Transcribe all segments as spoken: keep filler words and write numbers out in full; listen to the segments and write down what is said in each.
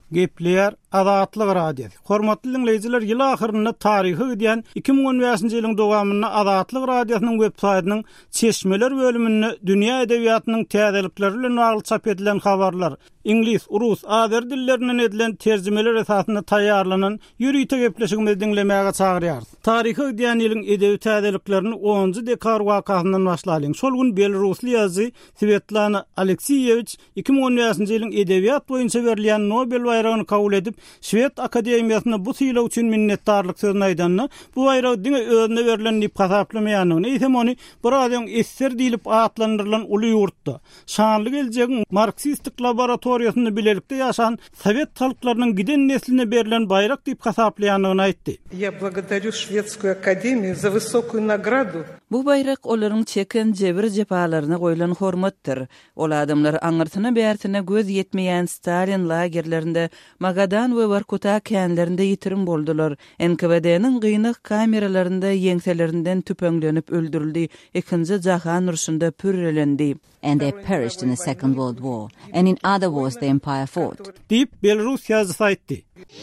Gepleyer Azatlyk radiosu. Hormatly dinleyijiler, ýyl ahyrynda taryhy giden iki ming on beşinji ýylyň dowamynda Azatlyk radiosynyň web saýtynyň çeşmeler bölüminde dünýä edebiýatynyň täzelikleri bilen bagly çap edilen habarlar, ingliz, rus, azeri dillerinden edilen terjimeler esasynda taýýarlanan ýürüýte gepleşigimizi dinlemäge çagyrýar. Taryhy giden ýylyň edebi täzeliklerini onuncu dekabr wakasyndan başlaýan. Şol gün Belarusly ýazy Svetlana Alekseyevich iki ming on beşinji ýylyň edebiýat boýunça berilýän Nobel bayragyny kabul edip Şwed Akademiýasyna bu syýlaw üçin minnetdarlyk sözüni aýdanny. Bu bayrag diňe özüne berilen nip hasaplamaýanyny, eýsem ony bir adam esser diýilip atlandyrylan uly ýurtda şanly geljegin marksistik laboratoriýasynda bilelikde ýaşan Sowet halklarynyň giden nesline berilen bayrak diýip hasaplaýanyny aýtdy. Я благодарю Шведскую академию за высокую награду. Bu bayrak olaryň çeken jebir jepalaryna goýulan hormatdyr. Ol adamlar aňyrtyna bärtine göz ýetmeýän Stalin lagerlerinde, Magadan we Vorkuta kenlerinde ýitirim boldular. N K V D'niň gynyk kameralarynda ýeňselerinden tüpeňlenip öldürildi. Ikinji jahan uruşunda pürrelendi. And they perished in the Second World War. And in other wars the empire fought. Diýip Belarus ýazyjy aýtdy.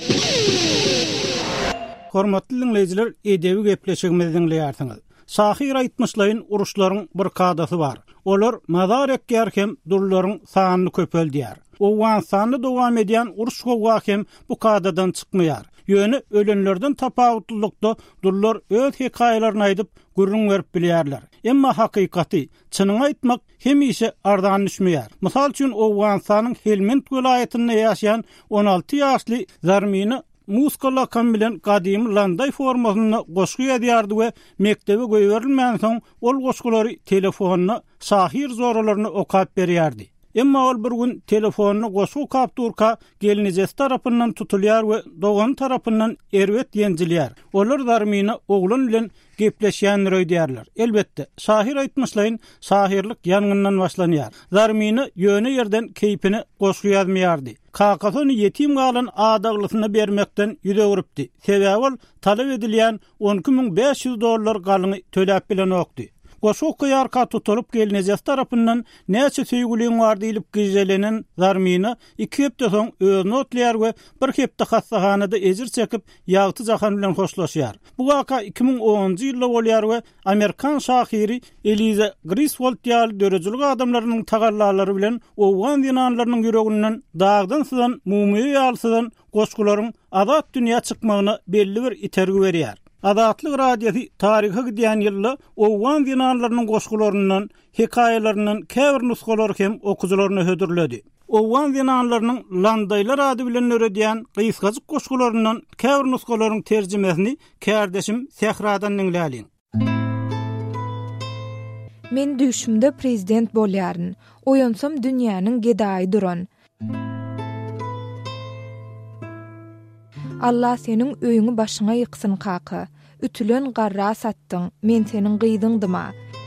Hormatly dinleyijiler, edebi gepleşigimizi dinleýärsiňiz. Sahir aýtmyşlaryň uruşlaryň bir kadasy bar. Olar mazar ekýärkem durlaryň sanyny köpeldýär. O wansany dowam edýän uruş gowakem bu kadadan çykmaýar. Ýöne ölenlerden tapawutlykda durlar öz hekaýalaryny aýdyp gürrüň berip bilýärler. Emma hakykaty, çynyň aýtmak hemişe ardan düşmeýär. Mysal üçin o wansanyň Helmand welaýatynda ýaşaýan on alty ýaşly Zarminy Muskala kam bilen gadim landay formasyny goşgy edýärdi we mektebe goýberilmän soň ol goşgulary telefonyna sahir zoralaryny okap berýärdi. Emma ol bir gün telefonyny goşgy kapturka gelinejesi tarapyndan tutulýar we dogan tarapyndan erwet ýenjilýär. Olar Zarminy oglun bilen gepleşýän röýdýärler. Elbetde, sahir aýtmyşlaryň sahirlik ýangyndan başlanýar. Zarminy ýöne ýerden keýpini goşgy ýazmaýardy. Kakasyny ýetim galan adaglysyna bermekden ýüze urupdy. Sebäbi talap edilýän on iki ming beş ýüz dollar galyny töläp bilen okdy. Goşu kıyarka tutulup gelinejesi tarapyndan näçe söýgüliň bar diýilip gizelenen Zarminy iki hepde soň özüne otlaýar we bir hepde hastahanada ejir çekip ýagty jahan bilen hoşlaşýar. Bu waka iki ming onuncu ýylda bolýar we Amerikan şahiri Eliza Griswold ýaly dörejilik adamlarynyň tagallary bilen owgan dinanlarynyň ýüreginden dagdan sızan mumiýa ýalsydan goşgularyň azat dünýä çykmagyna belli bir itergi berýär. Azatlyk radiosu taryhy giden ýylda owgan dinanlarynyň goşgularyndan, hekaýalarynyň käbir nusgalary hem okujylaryna hödürledi. Owgan dinanlarynyň landaýlar ady bilen öredýän gysgaçyk goşgularyndan käbir nusgalaryň terjimesini kärdeşim Sehradan dinläliň. Men düşümde prezident bolýaryn. Oýansam dünýäniň gedaýy duran. Allah senin öýüňi başyňa ýyksyn kaky. Ütülen garra satdyň, men senin gyýdyňdyma.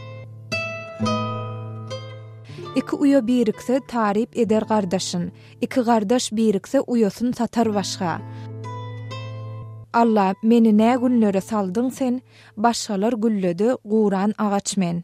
Iki uyo birikse tarip eder gardaşyn, iki gardaş birikse uyosun satar başga. Allah meni nä günlere saldyň sen, başgalar gülledi guran agaç men.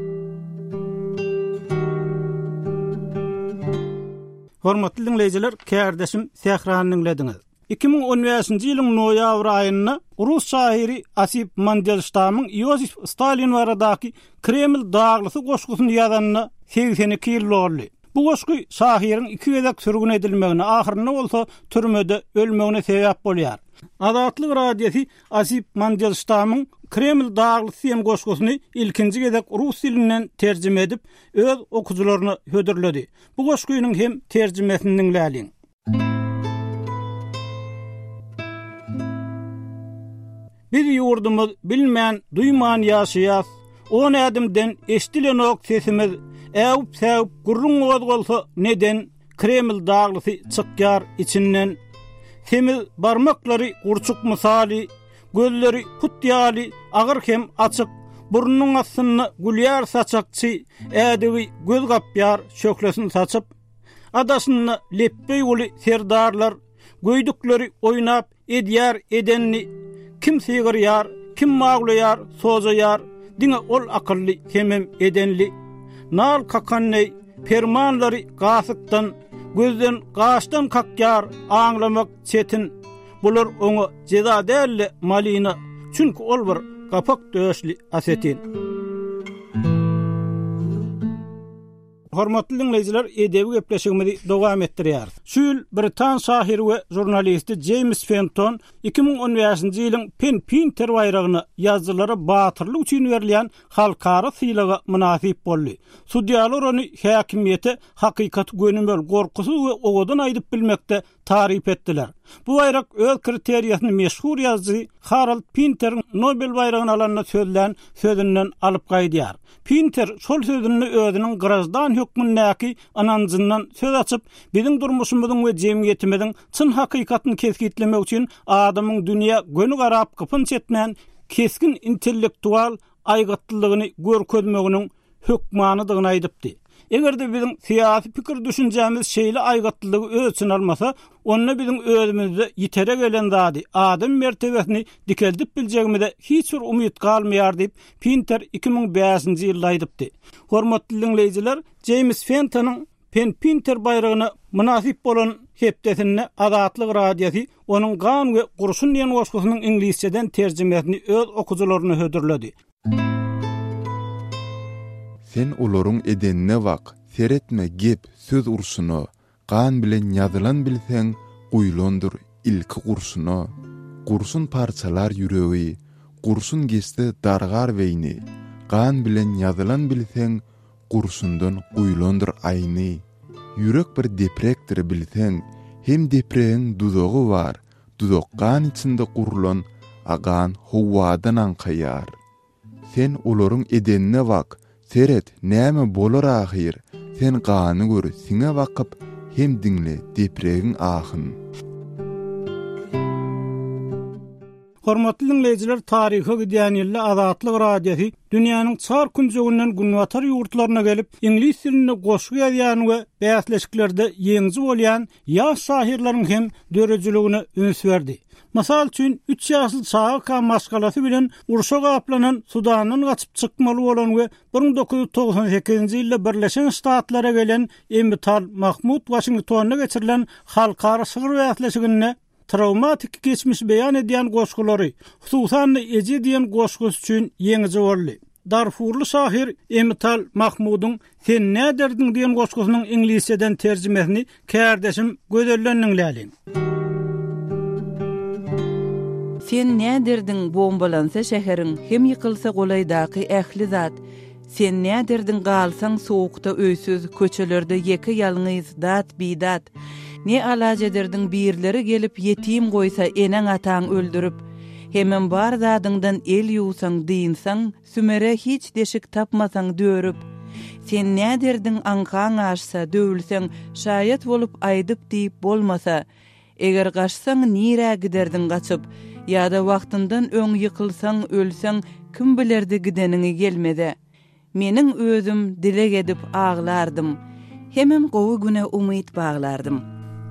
Hormatly dinleyijiler, kärdeşim Sehrany dinlediňiz. iki ming on beşinji ýylyň noýabr aýynda Rus şairi Asip Mandelstamyň Yosif Stalin baradaky Kreml daglysy goşgusyny ýazanyna seksen iki ýyl boldy. Bu goşgy şahirin iki gezek sürgün edilmegine, ahyrynda bolsa türmede ölmegine sebäp bolýar. Azatlyk radiosu Asip Mandelstamyň Kreml daglysy hem goşgusyny ilkinji gezek rus dilinden terjime edip öz okujylaryna hödürledi. Bu goşgynyň hem terjimesini dinläliň. Bir ýurdumyz bilmän, duýman ýaşaýas. On adamdan eşdilen ok sesimiz äwip säwip gurrun goz bolsa neden Kreml daglysy çykýar içinden. Semiz barmaklary gurçuk misali, gözleri putýaly, agyr hem açyk, burnunyň astyny gülýär saçakçy, ädebi göz gapýar şöklesin saçyp, adasyny lepbeý uly serdarlar, göýdükleri oýnap edýär edenni kim sigirýar, kim maglaýar, sozaýar, diňe ol akylly hemem edenli. Nal kakanney permanlary gasykdan, gözden gaşdan kakyar ağlamak çetin. Bular onu ceza değerli malina, çünkü ol bir kapak döşli asetin. Hormatly dinleyijiler, edebi gepleşigimizi dowam etdirýär. Şül Britan sahiri we jurnalisti James Fenton iki ming on beşinji ýylyň Pen Pinter bayragyny ýazgylary batyrlyk üçin berilýän halkara syýlaga münasip boldy. Sudiýalar ony häkimiýete hakykat gönümbel gorkusy we ogodan aýdyp bilmekde tarif etdiler. Bu bayrak öz kriteriýasyny meşhur ýazgy Harold Pinter Nobel bayragyny alanyna sözlän sözünden alyp gaýdýar. Pinter şol sözüni özüniň grazdan hökmündäki anancyndan söz açyp, biziň durmuşymyzyň we jemgyýetimiziň çyn hakykatyny keskitlemek üçin adamyň dünýä gönü garap gypynç etmän keskin intellektual aýgatlygyny görkezmeginiň hökmanydygyny aýdypdy. Egerde biziň syýasy pikir düşünjämiz şeýle aýgatlygy ölçün almasa, onda biziň özümizde ýitere gelen zady adam mertebesini dikeldip biljegimizde hiç bir umyt galmaýar diýip Pinter iki ming beşinji ýylda aýdypdy. Hormatly dinleyijiler, James Fenton'un Pen Pinter bayragyna münasip bolan hepdesini Azatlyk radiosy onuň gan we gurşun diýen goşgusynyň ingilisçeden terjimesini öz okujylaryna hödürledi. Sen olaryň edenine wak, seretme gep söz urşuny, gan bilen ýazylan bilseň, guýlandyr ilki gurşuny. Gurşun parçalar ýüregi, gurşun geçdi dargar weyni, gan bilen ýazylan bilseň, gurşundan guýlandyr aýny. Ýürek bir deprekdir bilseň, hem depregiň duzogy bar, duzok gan içinde gurulan, agan howadan ankaýar. Sen olaryň edenine wak, seret näme bolar ahir, sen gany gör, siňe wakyp hem diňle depregiň ahyn. Hormatly dinleyijiler, taryhy gidýän ýylda Azatlyk radiosy dünýäniň çar künjegünden günwatar ýurtlaryna gelip ingliz dilinde goşgy ýazýan we bäsleşiklerde ýeňji bolýan ýaş şahirleriň hem dörejiligine üns berdi. Masal üçin üç ýaşly Saga maskalasy bilen urşa gaplanan Sudandan gaçyp çykmaly bolan we bir ming dokuz ýüz togson sekizinji ýylda Birleşen Ştatlara gelen Emital Mahmud Washingtonna geçirilen halkara sygyr bäsleşigine travmatik geçmiş beýan edýän goşgulary, hususan eje diýen goşgus üçin ýeňji boldy. Darfurly şahir Emital Mahmudyň "Sen näderdiň" diýen goşgusynyň ingilisçeden terjimesini kärdeşim gözellendiňläliň. Sen näderdiň bombalansa şäheriň, hem ýykylsa golaýdaky ähli zat. Sen näderdiň galsaň soğukda öýsüz köçelerde ýeke ýalňyz dat bidat. Ne alaj ederdiň birleri gelip yetim goýsa eneň ataň öldürüp, hemen bar zadyňdan el ýuwsaň diýinsaň, sümere hiç deşik tapmasaň dörüp. Sen näderdiň ankaň aşsa, döwülseň, şaýat bolup aýdyp diýip bolmasa, eger gaçsaň nire giderdiň gaçyp, ýa-da wagtyndan öň ýykylsaň, ölseň, kim bilerdi gideniňi gelmede. Meniň özüm dilek edip ağlardım. Hemem gowy güne umyt baglardım.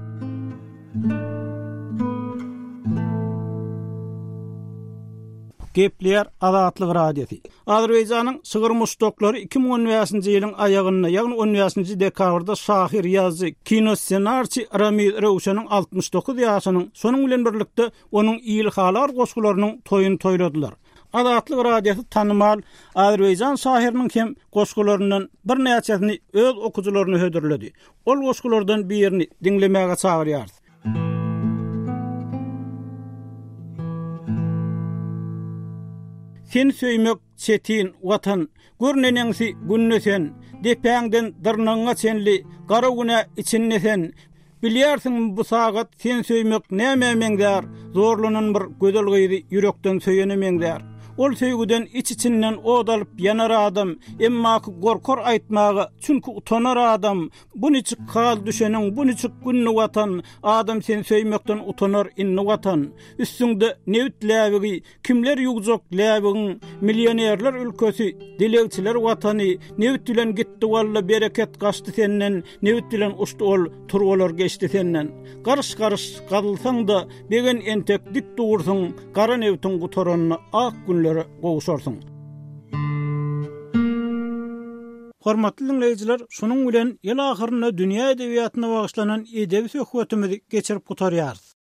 Gepler Azatlyk radiosy. Azerbaýjanyň Sygyrmuşdoklary iki ming on beşinji ýylyň aýagyna, ýagny on beşinji dekabrda şahir ýazgy, kino ssenarçy Ramiz Rewşanyň altmış dokuz ýaşynyň sonuň bilen birlikde onuň ýylhalar goşgularynyň toýuny toýladylar. Azatlyk radiosy tanymal Azerbaýjan şahiriniň hem goşgularyndan bir näçesini öz okujularyna hödürledi. Ol goşgulardan birini dinlemäge çagyrýar. Sen söýmek çetin watan, görneneňsi günnesen, depäňden dyrnaňa çenli, gara güne içinnesen, bilýärsiň bu sagat sen söýmek näme meňdär, zorlanan bir gözel gyzy ýürekden söýenemeňdär. Ol söýgüden iç içinden odalyp yanar adam, emma gorkor aýtmagy, çünki utanar adam. Bu niçik hal düşeniň, bu niçik günni watan, adam sen söýmekden utanar inni watan. Üstüňde newit läbigi, kimler ýugjak läbigiň, millionerler ülkesi, dilegçiler watany, newit bilen gitdi walla bereket gaçdy senden, newit bilen uçdy ol, turwalar geçdi senden. Garış garış gadylsaň da begen entek dik dursaň, gara newtiň gutaranyna ak günleri gowuşarsyň. Hormatly dinleyijiler, şunun bilen ýyl ahyryna dünýä edebiýatyna bagyşlanan edebi söhbetimizi geçirip gutarýarys.